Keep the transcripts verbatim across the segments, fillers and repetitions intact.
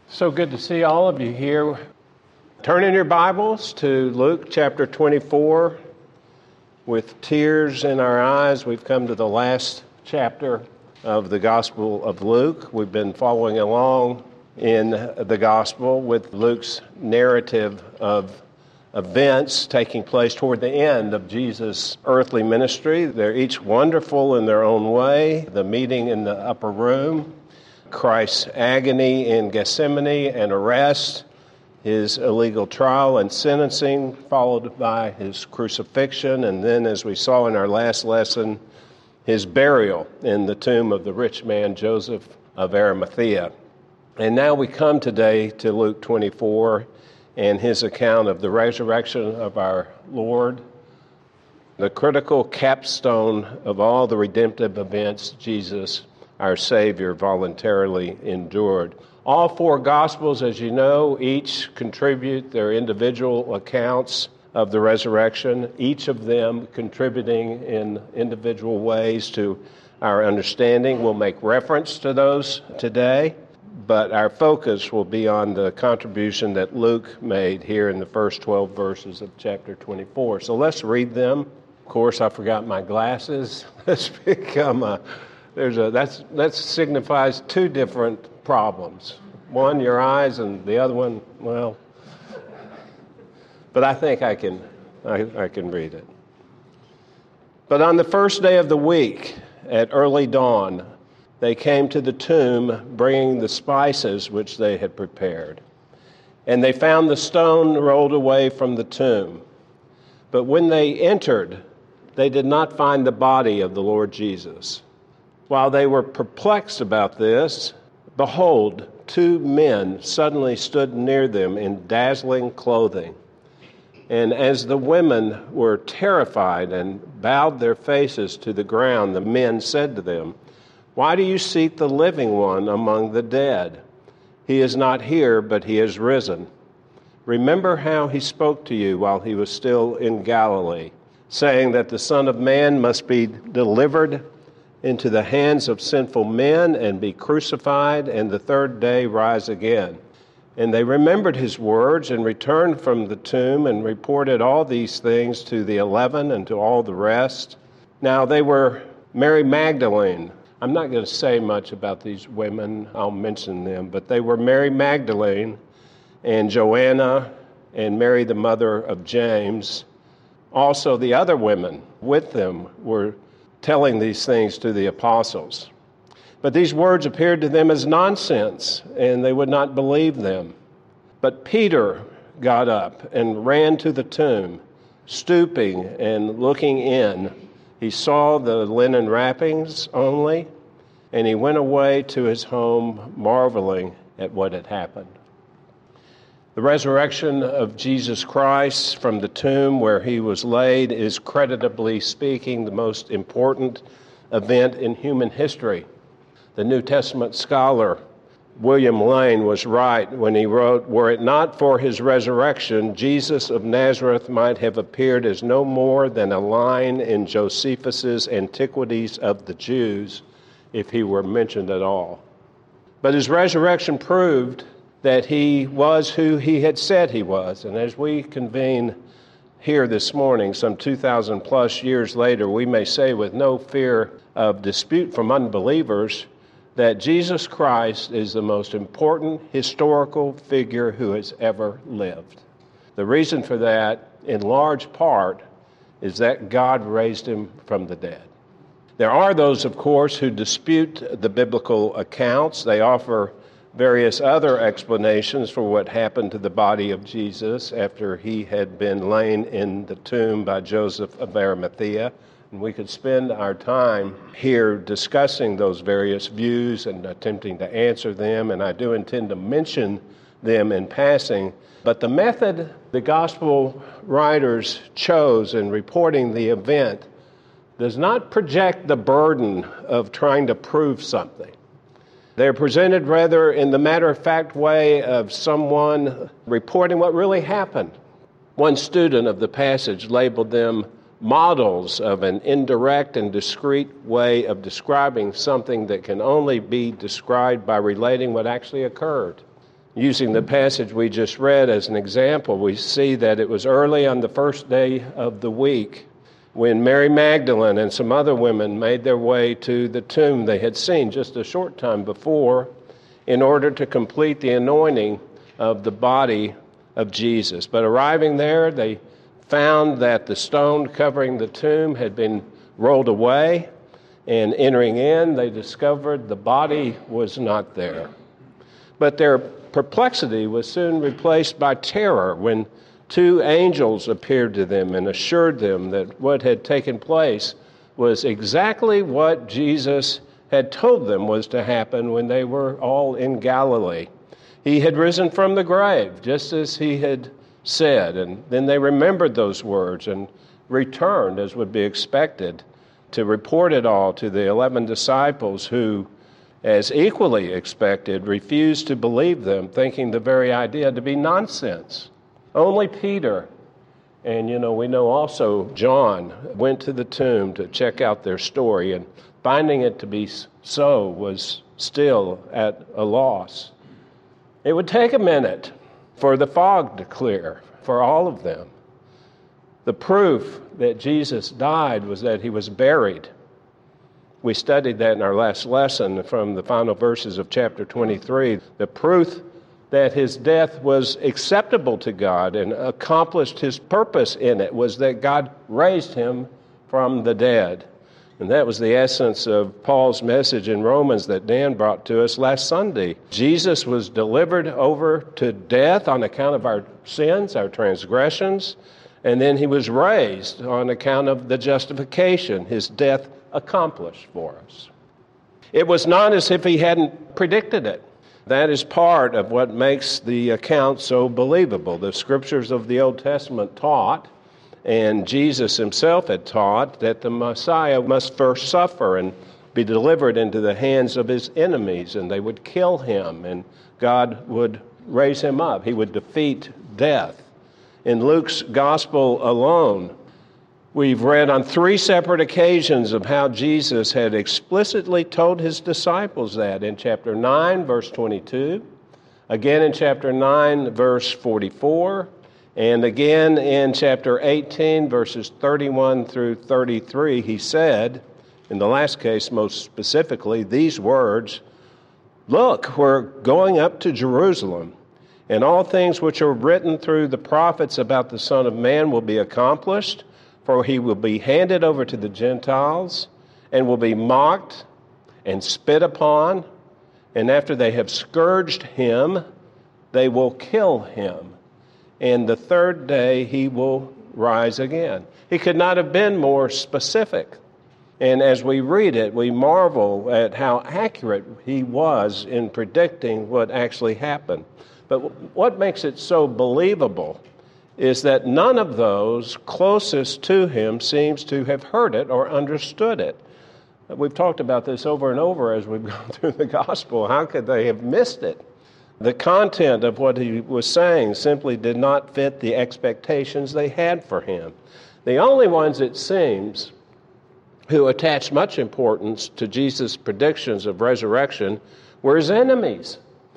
So good to see all of you here. Turn in your Bibles to Luke chapter twenty-four. With tears in our eyes, we've come to the last chapter of the Gospel of Luke. We've been following along in the Gospel with Luke's narrative of events taking place toward the end of Jesus' earthly ministry. They're each wonderful in their own way. The meeting in the upper room, Christ's agony in Gethsemane and arrest, his illegal trial and sentencing, followed by his crucifixion, and then, as we saw in our last lesson, his burial in the tomb of the rich man Joseph of Arimathea. And now we come today to Luke twenty-four and his account of the resurrection of our Lord, the critical capstone of all the redemptive events Jesus, our Savior, voluntarily endured. All four Gospels, as you know, each contribute their individual accounts of the resurrection, each of them contributing in individual ways to our understanding. We'll make reference to those today, but our focus will be on the contribution that Luke made here in the first twelve verses of chapter twenty-four. So let's read them. Of course, I forgot my glasses. Let's become a... There's a that's that signifies two different problems. One, your eyes, and the other one, well, but I think I can I, I can read it. But on the first day of the week, at early dawn, they came to the tomb, bringing the spices which they had prepared. And they found the stone rolled away from the tomb. But when they entered, they did not find the body of the Lord Jesus. While they were perplexed about this, behold, two men suddenly stood near them in dazzling clothing. And as the women were terrified and bowed their faces to the ground, the men said to them, "Why do you seek the living one among the dead? He is not here, but he has risen. Remember how he spoke to you while he was still in Galilee, saying that the Son of Man must be delivered into the hands of sinful men and be crucified, and the third day rise again." And they remembered his words and returned from the tomb and reported all these things to the eleven and to all the rest. Now they were Mary Magdalene. I'm not going to say much about these women. I'll mention them. But they were Mary Magdalene and Joanna and Mary, the mother of James. Also the other women with them were telling these things to the apostles. But these words appeared to them as nonsense, and they would not believe them. But Peter got up and ran to the tomb, stooping and looking in. He saw the linen wrappings only, and he went away to his home, marveling at what had happened. The resurrection of Jesus Christ from the tomb where he was laid is, creditably speaking, the most important event in human history. The New Testament scholar William Lane was right when he wrote, "Were it not for his resurrection, Jesus of Nazareth might have appeared as no more than a line in Josephus's Antiquities of the Jews, if he were mentioned at all." But his resurrection proved that he was who he had said he was. And as we convene here this morning, some two thousand plus years later, we may say with no fear of dispute from unbelievers that Jesus Christ is the most important historical figure who has ever lived. The reason for that, in large part, is that God raised him from the dead. There are those, of course, who dispute the biblical accounts. They offer various other explanations for what happened to the body of Jesus after he had been lain in the tomb by Joseph of Arimathea. And we could spend our time here discussing those various views and attempting to answer them, and I do intend to mention them in passing. But the method the gospel writers chose in reporting the event does not project the burden of trying to prove something. They're presented rather in the matter-of-fact way of someone reporting what really happened. One student of the passage labeled them models of an indirect and discreet way of describing something that can only be described by relating what actually occurred. Using the passage we just read as an example, we see that it was early on the first day of the week when Mary Magdalene and some other women made their way to the tomb they had seen just a short time before in order to complete the anointing of the body of Jesus. But arriving there, they found that the stone covering the tomb had been rolled away, and entering in, they discovered the body was not there. But their perplexity was soon replaced by terror when two angels appeared to them and assured them that what had taken place was exactly what Jesus had told them was to happen when they were all in Galilee. He had risen from the grave, just as he had said, and then they remembered those words and returned, as would be expected, to report it all to the eleven disciples who, as equally expected, refused to believe them, thinking the very idea to be nonsense. Only Peter, and you know, we know also John, went to the tomb to check out their story, and finding it to be so was still at a loss. It would take a minute for the fog to clear for all of them. The proof that Jesus died was that he was buried. We studied that in our last lesson from the final verses of chapter twenty-three. The proof that his death was acceptable to God and accomplished his purpose in it was that God raised him from the dead. And that was the essence of Paul's message in Romans that Dan brought to us last Sunday. Jesus was delivered over to death on account of our sins, our transgressions, and then he was raised on account of the justification his death accomplished for us. It was not as if he hadn't predicted it. That is part of what makes the account so believable. The scriptures of the Old Testament taught, and Jesus himself had taught, that the Messiah must first suffer and be delivered into the hands of his enemies, and they would kill him, and God would raise him up. He would defeat death. In Luke's gospel alone, we've read on three separate occasions of how Jesus had explicitly told his disciples that. In chapter nine, verse twenty-two, again in chapter nine, verse forty-four, and again in chapter eighteen, verses thirty-one through thirty-three, he said, in the last case most specifically, these words, "Look, we're going up to Jerusalem, and all things which are written through the prophets about the Son of Man will be accomplished, for he will be handed over to the Gentiles, and will be mocked and spit upon, and after they have scourged him, they will kill him. And the third day he will rise again." He could not have been more specific. And as we read it, we marvel at how accurate he was in predicting what actually happened. But what makes it so believable is that none of those closest to him seems to have heard it or understood it. We've talked about this over and over as we've gone through the gospel. How could they have missed it? The content of what he was saying simply did not fit the expectations they had for him. The only ones, it seems, who attached much importance to Jesus' predictions of resurrection were his enemies.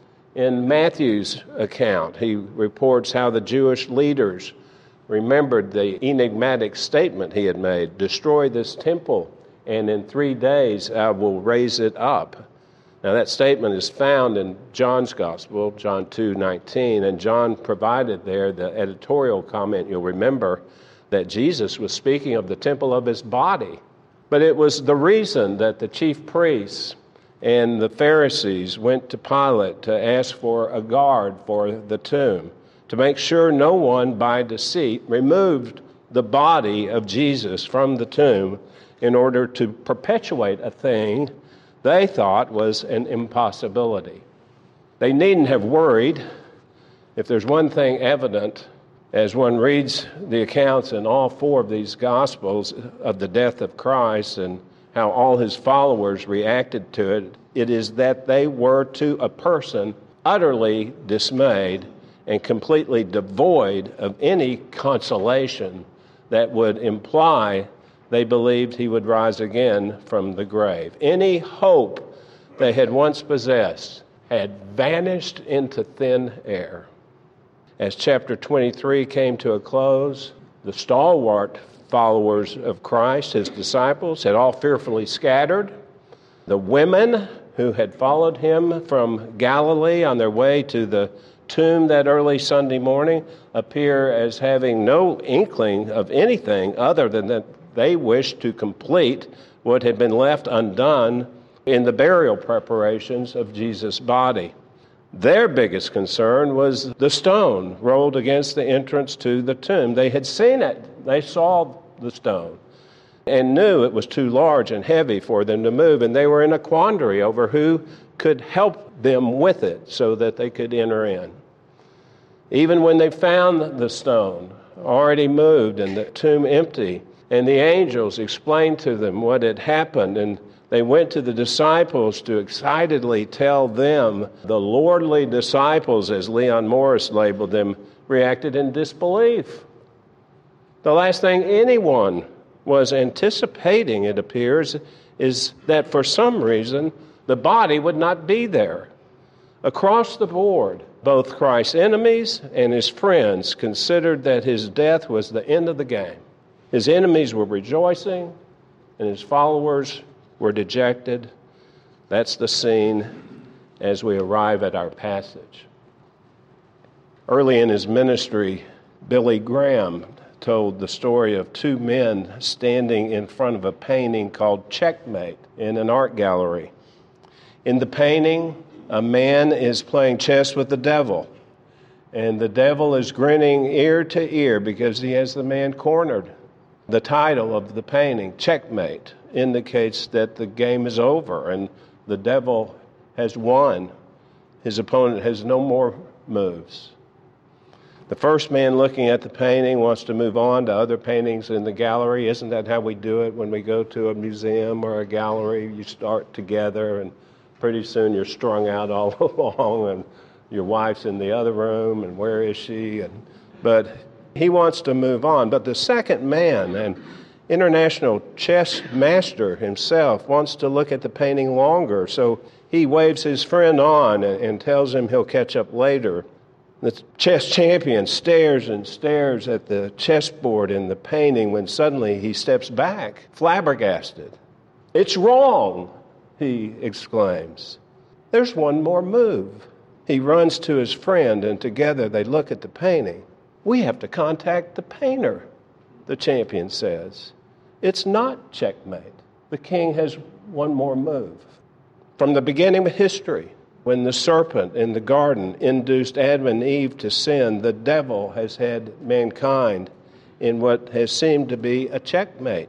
In Matthew's account, he reports how the Jewish leaders remembered the enigmatic statement he had made, "Destroy this temple, and in three days I will raise it up." Now that statement is found in John's Gospel, John two nineteen, and John provided there the editorial comment, you'll remember, that Jesus was speaking of the temple of his body. But it was the reason that the chief priests and the Pharisees went to Pilate to ask for a guard for the tomb, to make sure no one by deceit removed the body of Jesus from the tomb in order to perpetuate a thing they thought was an impossibility. They needn't have worried. If there's one thing evident as one reads the accounts in all four of these Gospels of the death of Christ and how all his followers reacted to it, it is that they were to a person utterly dismayed and completely devoid of any consolation that would imply they believed he would rise again from the grave. Any hope they had once possessed had vanished into thin air. As chapter twenty-three came to a close, the stalwart followers of Christ, his disciples, had all fearfully scattered. The women who had followed him from Galilee on their way to the tomb that early Sunday morning appear as having no inkling of anything other than that they wished to complete what had been left undone in the burial preparations of Jesus' body. Their biggest concern was the stone rolled against the entrance to the tomb. They had seen it. They saw the stone and knew it was too large and heavy for them to move, and they were in a quandary over who could help them with it so that they could enter in. Even when they found the stone already moved and the tomb empty, and the angels explained to them what had happened, and they went to the disciples to excitedly tell them, the lordly disciples, as Leon Morris labeled them, reacted in disbelief. The last thing anyone was anticipating, it appears, is that for some reason the body would not be there. Across the board, both Christ's enemies and his friends considered that his death was the end of the game. His enemies were rejoicing, and his followers were dejected. That's the scene as we arrive at our passage. Early in his ministry, Billy Graham told the story of two men standing in front of a painting called Checkmate in an art gallery. In the painting, a man is playing chess with the devil, and the devil is grinning ear to ear because he has the man cornered. The title of the painting, Checkmate, indicates that the game is over and the devil has won. His opponent has no more moves. The first man looking at the painting wants to move on to other paintings in the gallery. Isn't that how we do it when we go to a museum or a gallery? You start together, and pretty soon you're strung out all along, and your wife's in the other room, and where is she? And, but he wants to move on. But the second man, an international chess master himself, wants to look at the painting longer. So he waves his friend on and, and tells him he'll catch up later. The chess champion stares and stares at the chessboard in the painting when suddenly he steps back, flabbergasted. "It's wrong," he exclaims. "There's one more move." He runs to his friend, and together they look at the painting. "We have to contact the painter," the champion says. "It's not checkmate. The king has one more move." From the beginning of history, when the serpent in the garden induced Adam and Eve to sin, the devil has had mankind in what has seemed to be a checkmate.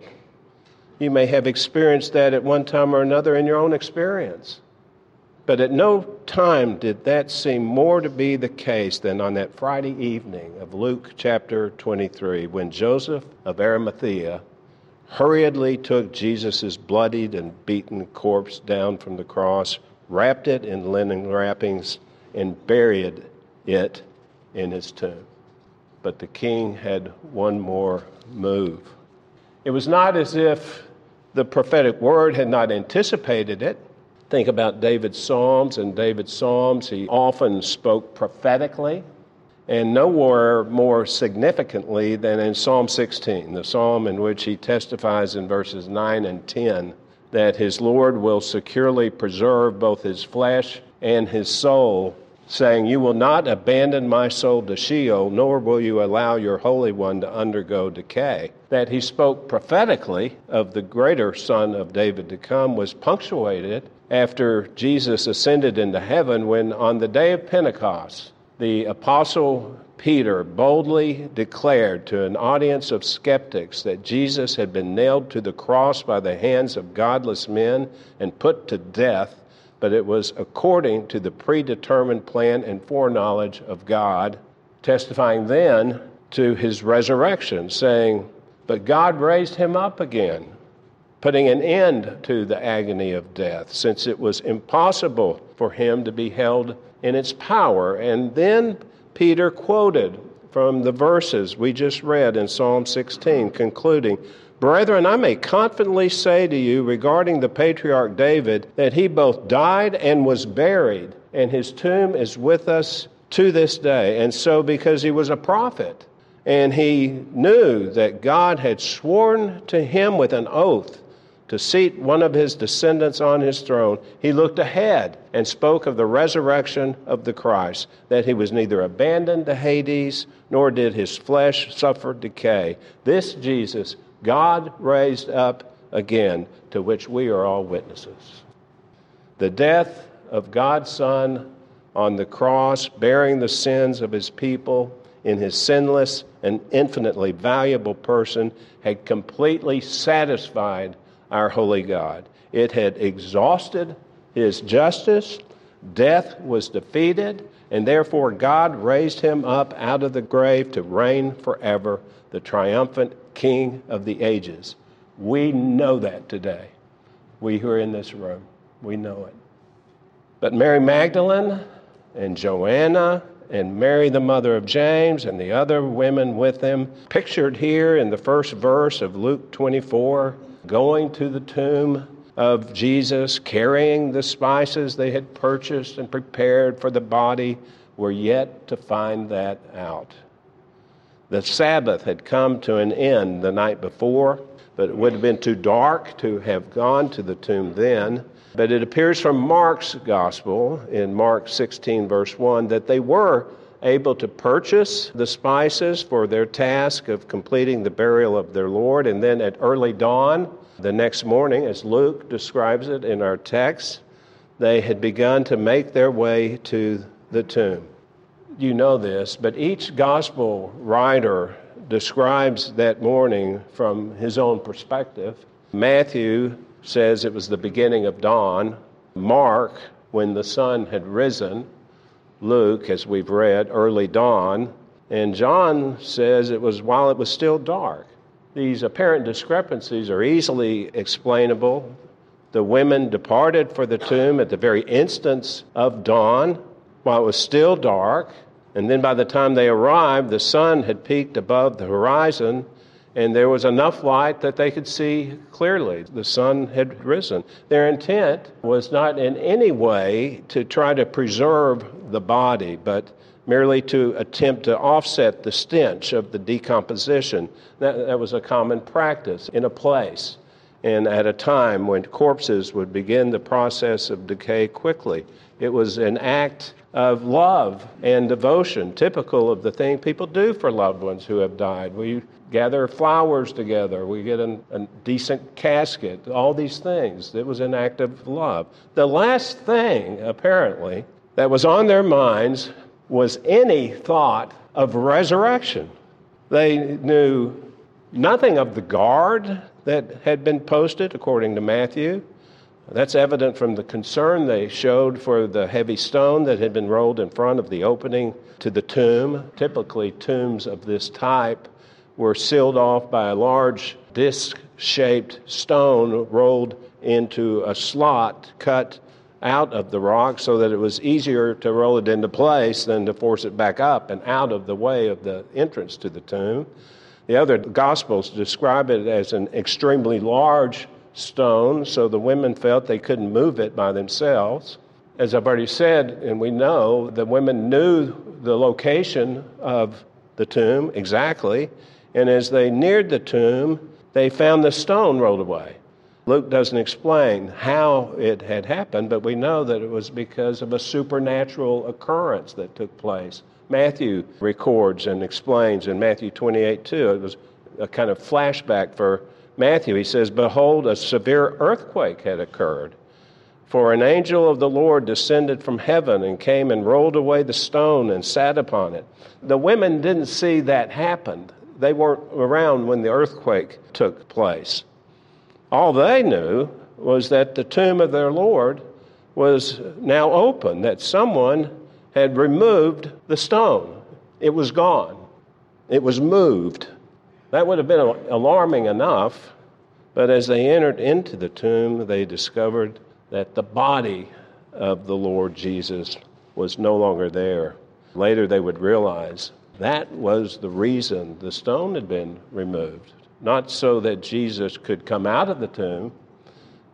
You may have experienced that at one time or another in your own experience. But at no time did that seem more to be the case than on that Friday evening of Luke chapter twenty-three, when Joseph of Arimathea hurriedly took Jesus' bloodied and beaten corpse down from the cross, wrapped it in linen wrappings, and buried it in his tomb. But the king had one more move. It was not as if the prophetic word had not anticipated it. Think about David's Psalms. In David's Psalms, he often spoke prophetically, and nowhere more significantly than in Psalm sixteen, the psalm in which he testifies in verses nine and ten that his Lord will securely preserve both his flesh and his soul, saying, "You will not abandon my soul to Sheol, nor will you allow your Holy One to undergo decay." That he spoke prophetically of the greater Son of David to come was punctuated after Jesus ascended into heaven, when on the day of Pentecost, the Apostle Peter boldly declared to an audience of skeptics that Jesus had been nailed to the cross by the hands of godless men and put to death, but it was according to the predetermined plan and foreknowledge of God, testifying then to his resurrection, saying, "But God raised him up again," putting an end to the agony of death, since it was impossible for him to be held in its power. And then Peter quoted from the verses we just read in Psalm sixteen, concluding, "Brethren, I may confidently say to you regarding the patriarch David that he both died and was buried, and his tomb is with us to this day. And so because he was a prophet, and he knew that God had sworn to him with an oath to seat one of his descendants on his throne, he looked ahead and spoke of the resurrection of the Christ, that he was neither abandoned to Hades, nor did his flesh suffer decay. This Jesus God raised up again, to which we are all witnesses. The death of God's Son on the cross, bearing the sins of his people in his sinless and infinitely valuable person, had completely satisfied our holy God. It had exhausted his justice. Death was defeated, and therefore God raised him up out of the grave to reign forever, the triumphant King of the ages. We know that today. We who are in this room, we know it. But Mary Magdalene and Joanna and Mary, the mother of James, and the other women with him, pictured here in the first verse of Luke twenty-four, going to the tomb of Jesus, carrying the spices they had purchased and prepared for the body, were yet to find that out. The Sabbath had come to an end the night before, but it would have been too dark to have gone to the tomb then. But it appears from Mark's gospel, in Mark sixteen, verse one, that they were able to purchase the spices for their task of completing the burial of their Lord. And then at early dawn, the next morning, as Luke describes it in our text, they had begun to make their way to the tomb. You know this, but each gospel writer describes that morning from his own perspective. Matthew says it was the beginning of dawn. Mark, when the sun had risen. Luke, as we've read, early dawn. And John says it was while it was still dark. These apparent discrepancies are easily explainable. The women departed for the tomb at the very instant of dawn, while it was still dark. And then by the time they arrived, the sun had peaked above the horizon, and there was enough light that they could see clearly. The sun had risen. Their intent was not in any way to try to preserve the body, but merely to attempt to offset the stench of the decomposition. That, that was a common practice in a place and at a time when corpses would begin the process of decay quickly. It was an act of love and devotion, typical of the thing people do for loved ones who have died. We gather flowers together. We get a, a decent casket, all these things. It was an act of love. The last thing, apparently, that was on their minds was any thought of resurrection. They knew nothing of the guard that had been posted, according to Matthew. That's evident from the concern they showed for the heavy stone that had been rolled in front of the opening to the tomb. Typically, tombs of this type were sealed off by a large disc-shaped stone rolled into a slot cut out of the rock so that it was easier to roll it into place than to force it back up and out of the way of the entrance to the tomb. The other Gospels describe it as an extremely large stone, so the women felt they couldn't move it by themselves. As I've already said, and we know, the women knew the location of the tomb exactly, and as they neared the tomb, they found the stone rolled away. Luke doesn't explain how it had happened, but we know that it was because of a supernatural occurrence that took place. Matthew records and explains in Matthew twenty-eight two. It was a kind of flashback for Matthew. He says, "Behold, a severe earthquake had occurred, for an angel of the Lord descended from heaven and came and rolled away the stone and sat upon it." The women didn't see that happen. They weren't around when the earthquake took place. All they knew was that the tomb of their Lord was now open, that someone had removed the stone. It was gone. It was moved. That would have been alarming enough, but as they entered into the tomb, they discovered that the body of the Lord Jesus was no longer there. Later they would realize that was the reason the stone had been removed. Not so that Jesus could come out of the tomb,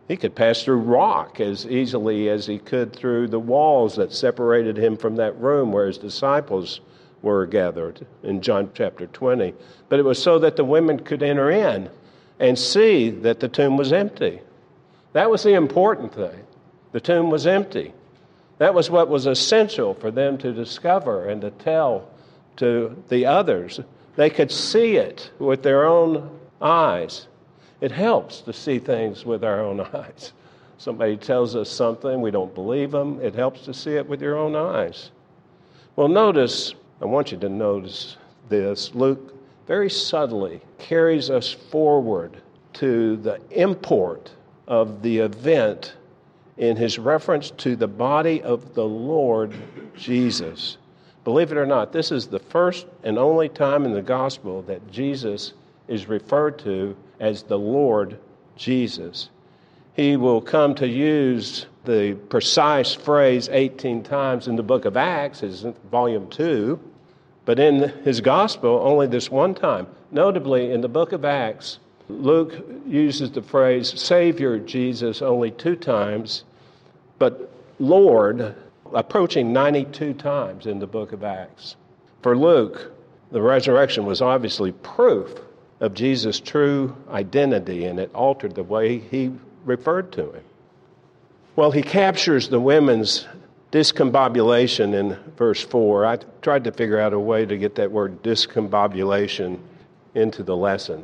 He could pass through rock as easily as he could through the walls that separated him from that room where his disciples were gathered in John chapter twenty. But it was so that the women could enter in and see that the tomb was empty. That was the important thing. The tomb was empty. That was what was essential for them to discover and to tell to the others. They could see it with their own eyes. It helps to see things with our own eyes. Somebody tells us something, we don't believe them. It helps to see it with your own eyes. Well, notice, I want you to notice this. Luke very subtly carries us forward to the import of the event in his reference to the body of the Lord Jesus. Believe it or not, this is the first and only time in the gospel that Jesus is referred to as the Lord Jesus. He will come to use the precise phrase eighteen times in the book of Acts, is volume two, but in his gospel only this one time. Notably, in the book of Acts, Luke uses the phrase Savior Jesus only two times, but Lord approaching ninety-two times in the book of Acts. For Luke, the resurrection was obviously proof of Jesus' true identity, and it altered the way he referred to him. Well, he captures the women's discombobulation in verse four. I tried to figure out a way to get that word discombobulation into the lesson.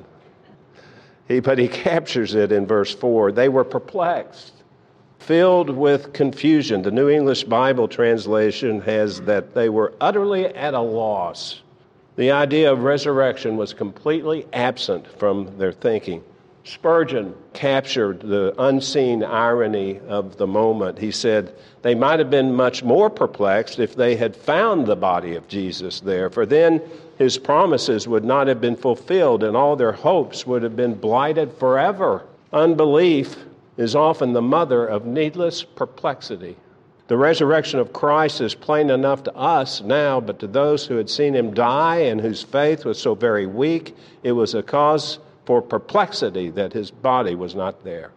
He, but he captures it in verse four. They were perplexed, filled with confusion. The New English Bible translation has that they were utterly at a loss. The idea of resurrection was completely absent from their thinking. Spurgeon captured the unseen irony of the moment. He said, they might have been much more perplexed if they had found the body of Jesus there, for then his promises would not have been fulfilled and all their hopes would have been blighted forever. Unbelief is often the mother of needless perplexity. The resurrection of Christ is plain enough to us now, but to those who had seen him die and whose faith was so very weak, it was a cause for perplexity that his body was not there.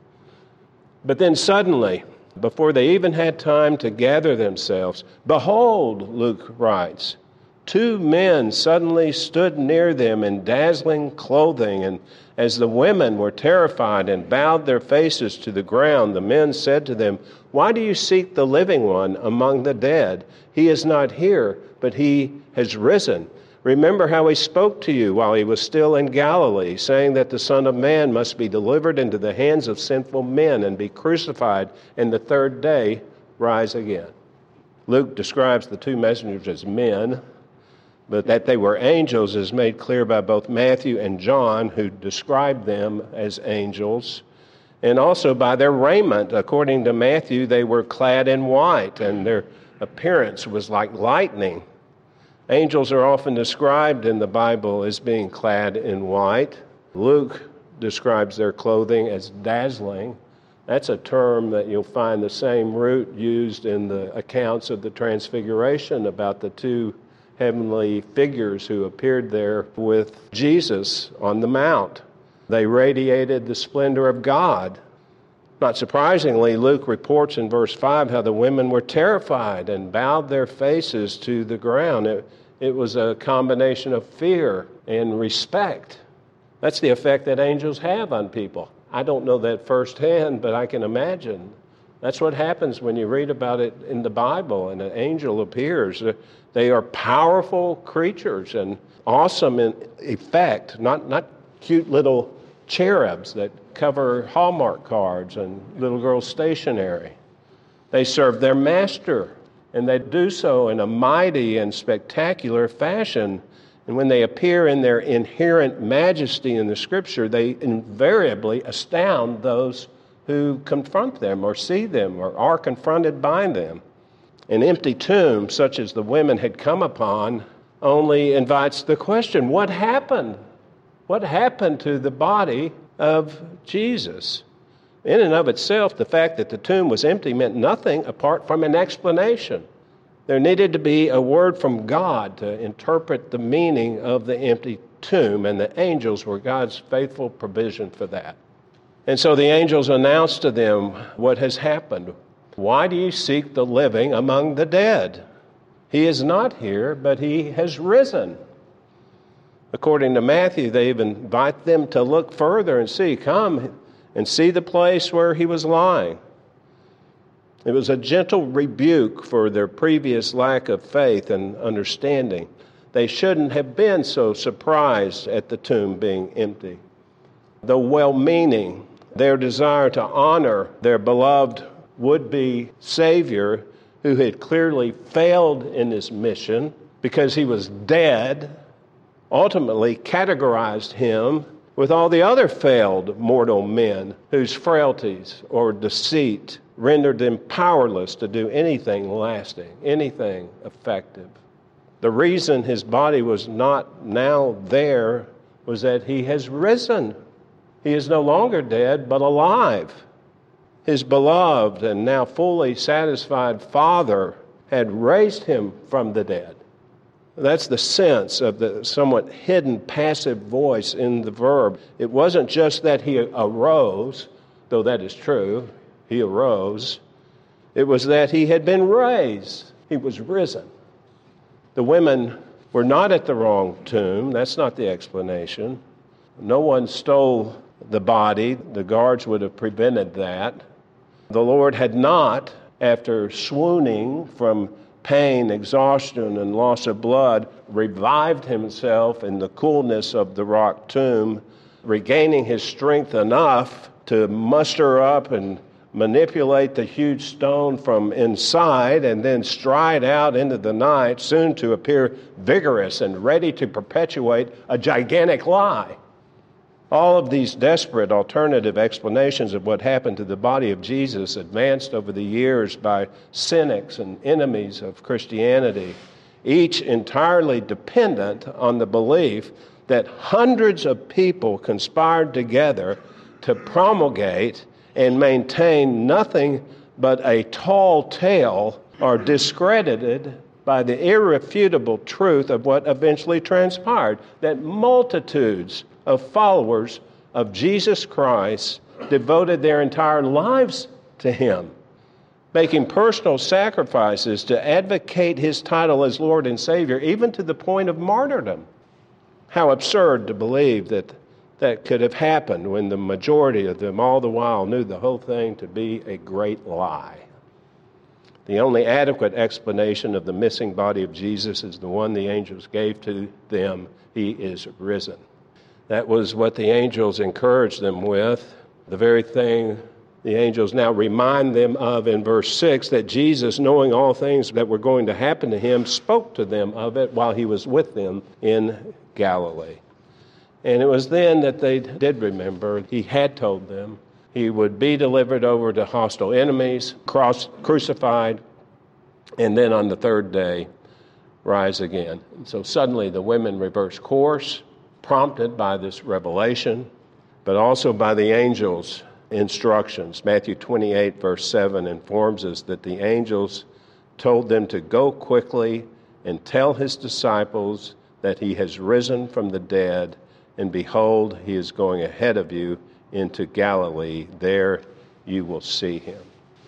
But then suddenly, before they even had time to gather themselves, behold, Luke writes, two men suddenly stood near them in dazzling clothing, and as the women were terrified and bowed their faces to the ground, the men said to them, why do you seek the living one among the dead? He is not here, but he has risen. Remember how he spoke to you while he was still in Galilee, saying that the Son of Man must be delivered into the hands of sinful men and be crucified, and the third day rise again. Luke describes the two messengers as men, but that they were angels is made clear by both Matthew and John, who described them as angels, and also by their raiment. According to Matthew, they were clad in white, and their appearance was like lightning. Angels are often described in the Bible as being clad in white. Luke describes their clothing as dazzling. That's a term that you'll find the same root used in the accounts of the Transfiguration about the two heavenly figures who appeared there with Jesus on the mount. They radiated the splendor of God. Not surprisingly, Luke reports in verse five how the women were terrified and bowed their faces to the ground. It, it was a combination of fear and respect. That's the effect that angels have on people. I don't know that firsthand, but I can imagine. That's what happens when you read about it in the Bible and an angel appears. They are powerful creatures and awesome in effect, not, not cute little cherubs that cover Hallmark cards and little girls' stationery. They serve their master, and they do so in a mighty and spectacular fashion. And when they appear in their inherent majesty in the Scripture, they invariably astound those who confront them or see them or are confronted by them. An empty tomb, such as the women had come upon, only invites the question, what happened? What happened to the body of Jesus? In and of itself, the fact that the tomb was empty meant nothing apart from an explanation. There needed to be a word from God to interpret the meaning of the empty tomb, and the angels were God's faithful provision for that. And so the angels announced to them what has happened. Why do you seek the living among the dead? He is not here, but he has risen. According to Matthew, they even invite them to look further and see, come and see the place where he was lying. It was a gentle rebuke for their previous lack of faith and understanding. They shouldn't have been so surprised at the tomb being empty. Though well-meaning, their desire to honor their beloved would-be Savior, who had clearly failed in his mission because he was dead, ultimately categorized him with all the other failed mortal men whose frailties or deceit rendered them powerless to do anything lasting, anything effective. The reason his body was not now there was that he has risen. He is no longer dead, but alive. His beloved and now fully satisfied Father had raised him from the dead. That's the sense of the somewhat hidden passive voice in the verb. It wasn't just that he arose, though that is true. He arose. It was that he had been raised. He was risen. The women were not at the wrong tomb. That's not the explanation. No one stole the body. The guards would have prevented that. The Lord had not, after swooning from pain, exhaustion, and loss of blood, revived himself in the coolness of the rock tomb, regaining his strength enough to muster up and manipulate the huge stone from inside and then stride out into the night, soon to appear vigorous and ready to perpetuate a gigantic lie. All of these desperate alternative explanations of what happened to the body of Jesus, advanced over the years by cynics and enemies of Christianity, each entirely dependent on the belief that hundreds of people conspired together to promulgate and maintain nothing but a tall tale, are discredited by the irrefutable truth of what eventually transpired, that multitudes of followers of Jesus Christ devoted their entire lives to him, making personal sacrifices to advocate his title as Lord and Savior, even to the point of martyrdom. How absurd to believe that that could have happened when the majority of them all the while knew the whole thing to be a great lie. The only adequate explanation of the missing body of Jesus is the one the angels gave to them: he is risen. That was what the angels encouraged them with, the very thing the angels now remind them of in verse six, that Jesus, knowing all things that were going to happen to him, spoke to them of it while he was with them in Galilee. And it was then that they did remember he had told them he would be delivered over to hostile enemies, cross, crucified, and then on the third day rise again. And so suddenly the women reverse course, prompted by this revelation, but also by the angels' instructions. Matthew twenty-eight, verse seven informs us that the angels told them to go quickly and tell his disciples that he has risen from the dead, and behold, he is going ahead of you into Galilee. There you will see him.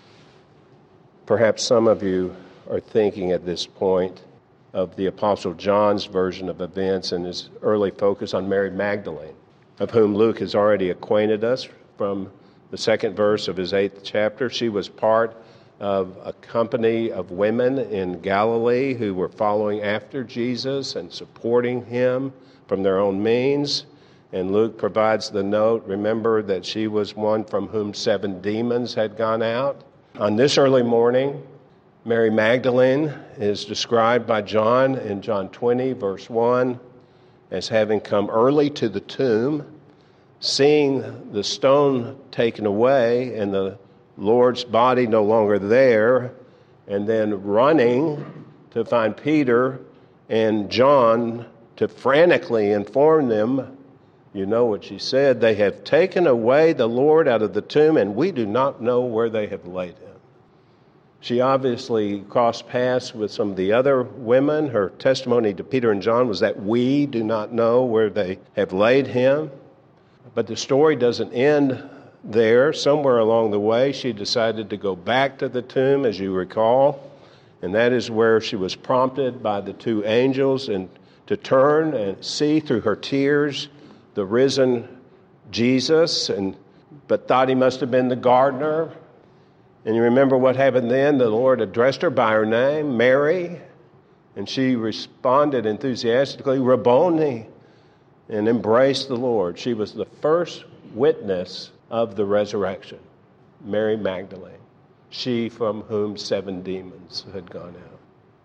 Perhaps some of you are thinking at this point of the Apostle John's version of events and his early focus on Mary Magdalene, of whom Luke has already acquainted us from the second verse of his eighth chapter. She was part of a company of women in Galilee who were following after Jesus and supporting him from their own means. And Luke provides the note, remember that she was one from whom seven demons had gone out. On this early morning, Mary Magdalene is described by John in John twenty, verse one, as having come early to the tomb, seeing the stone taken away and the Lord's body no longer there, and then running to find Peter and John to frantically inform them. You know what she said: they have taken away the Lord out of the tomb, and we do not know where they have laid him. She obviously crossed paths with some of the other women. Her testimony to Peter and John was that we do not know where they have laid him. But the story doesn't end there. Somewhere along the way, she decided to go back to the tomb, as you recall, and that is where she was prompted by the two angels and to turn and see through her tears the risen Jesus, and but thought he must have been the gardener. And you remember what happened then? The Lord addressed her by her name, Mary, and she responded enthusiastically, Rabboni, and embraced the Lord. She was the first witness of the resurrection, Mary Magdalene, she from whom seven demons had gone out.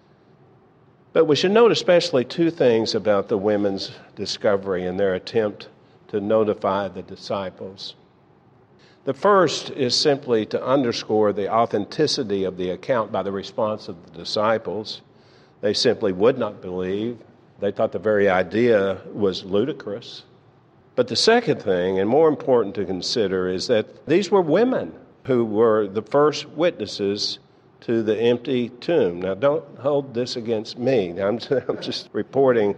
But we should note especially two things about the women's discovery and their attempt to notify the disciples. The first is simply to underscore the authenticity of the account by the response of the disciples. They simply would not believe. They thought the very idea was ludicrous. But the second thing, and more important to consider, is that these were women who were the first witnesses to the empty tomb. Now, don't hold this against me. I'm just reporting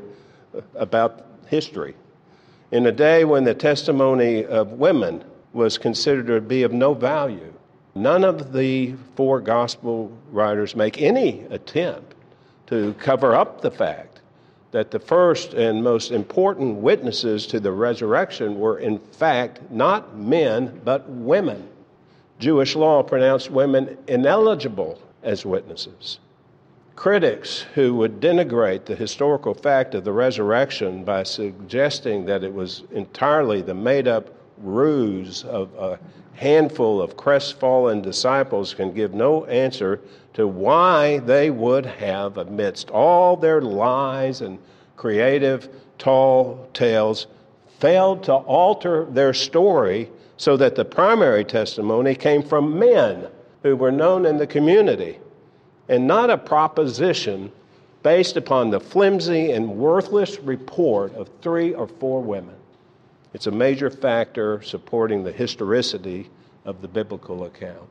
about history. In a day when the testimony of women was considered to be of no value, none of the four gospel writers make any attempt to cover up the fact that the first and most important witnesses to the resurrection were in fact not men, but women. Jewish law pronounced women ineligible as witnesses. Critics who would denigrate the historical fact of the resurrection by suggesting that it was entirely the made-up ruse of a handful of crestfallen disciples can give no answer to why they would have, amidst all their lies and creative tall tales, failed to alter their story so that the primary testimony came from men who were known in the community, and not a proposition based upon the flimsy and worthless report of three or four women. It's a major factor supporting the historicity of the biblical account.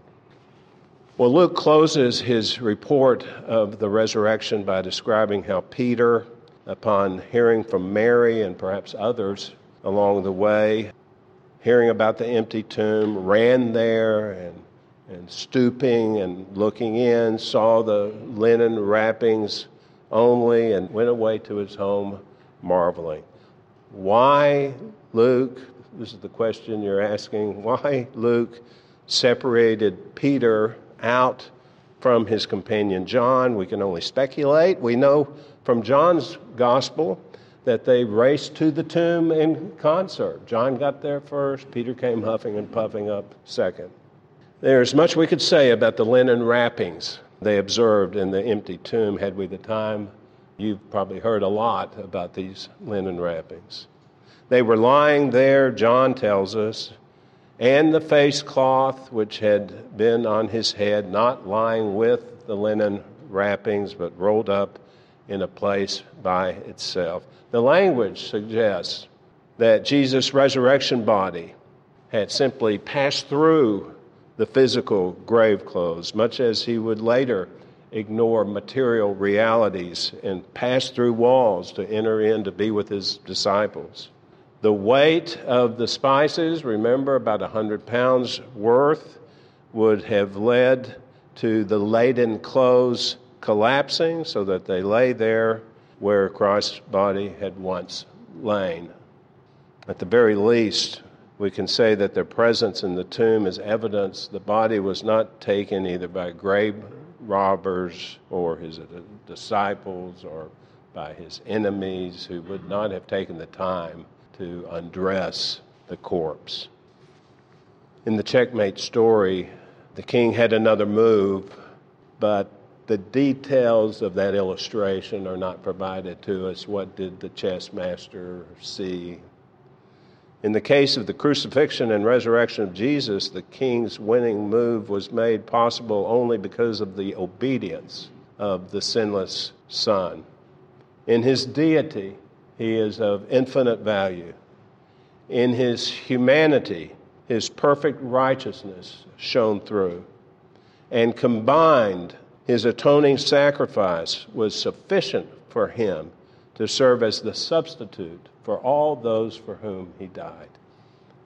Well, Luke closes his report of the resurrection by describing how Peter, upon hearing from Mary and perhaps others along the way, hearing about the empty tomb, ran there and, and stooping and looking in, saw the linen wrappings only, and went away to his home marveling. Why Luke, this is the question you're asking, why Luke separated Peter out from his companion John? We can only speculate. We know from John's gospel that they raced to the tomb in concert. John got there first, Peter came huffing and puffing up second. There's much we could say about the linen wrappings they observed in the empty tomb. Had we the time, you've probably heard a lot about these linen wrappings. They were lying there, John tells us, and the face cloth which had been on his head, not lying with the linen wrappings, but rolled up in a place by itself. The language suggests that Jesus' resurrection body had simply passed through the physical grave clothes, much as he would later ignore material realities and pass through walls to enter in to be with his disciples. The weight of the spices, remember, about one hundred pounds worth, would have led to the laden clothes collapsing so that they lay there where Christ's body had once lain. At the very least, we can say that their presence in the tomb is evidence the body was not taken either by grave robbers or his disciples or by his enemies who would not have taken the time to undress the corpse. In the checkmate story, the king had another move, but the details of that illustration are not provided to us. What did the chess master see? In the case of the crucifixion and resurrection of Jesus, the king's winning move was made possible only because of the obedience of the sinless Son. In his deity, he is of infinite value. In his humanity, his perfect righteousness shone through. And combined, his atoning sacrifice was sufficient for him to serve as the substitute for all those for whom he died.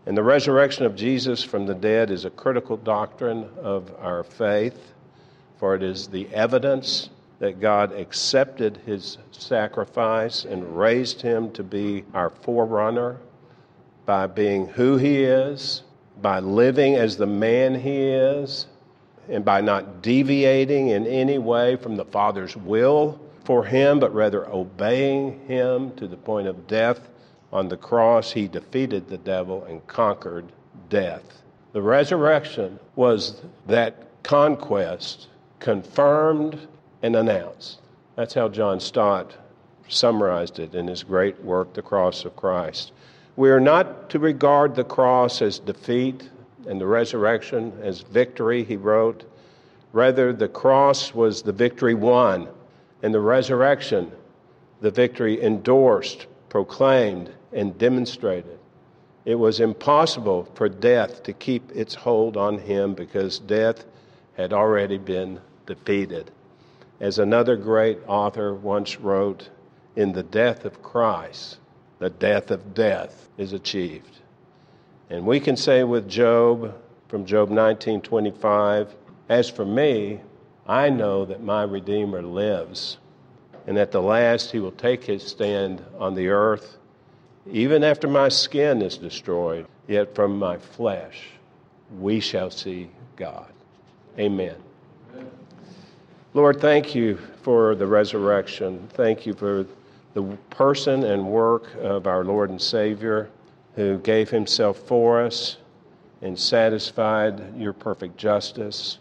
And the resurrection of Jesus from the dead is a critical doctrine of our faith, for it is the evidence that God accepted his sacrifice and raised him to be our forerunner by being who he is, by living as the man he is, and by not deviating in any way from the Father's will for him, but rather obeying him to the point of death. On the cross, he defeated the devil and conquered death. The resurrection was that conquest confirmed and announced. That's how John Stott summarized it in his great work, The Cross of Christ. We are not to regard the cross as defeat and the resurrection as victory, he wrote. Rather, the cross was the victory won, and the resurrection, the victory endorsed, proclaimed, and demonstrated. It was impossible for death to keep its hold on him because death had already been defeated. As another great author once wrote, in the death of Christ, the death of death is achieved. And we can say with Job, from Job nineteen twenty-five, as for me, I know that my Redeemer lives, and at the last he will take his stand on the earth. Even after my skin is destroyed, yet from my flesh we shall see God. Amen. Amen. Lord, thank you for the resurrection. Thank you for the person and work of our Lord and Savior, who gave himself for us and satisfied your perfect justice,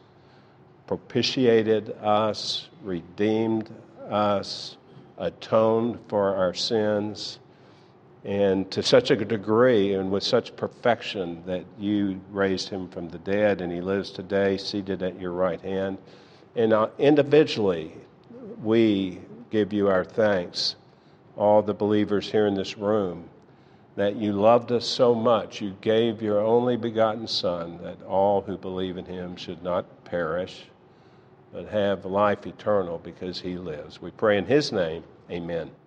propitiated us, redeemed us, atoned for our sins, and to such a degree and with such perfection that you raised him from the dead, and he lives today seated at your right hand. And uh, individually, we give you our thanks, all the believers here in this room, that you loved us so much, you gave your only begotten Son, that all who believe in him should not perish, but have life eternal because he lives. We pray in his name, amen.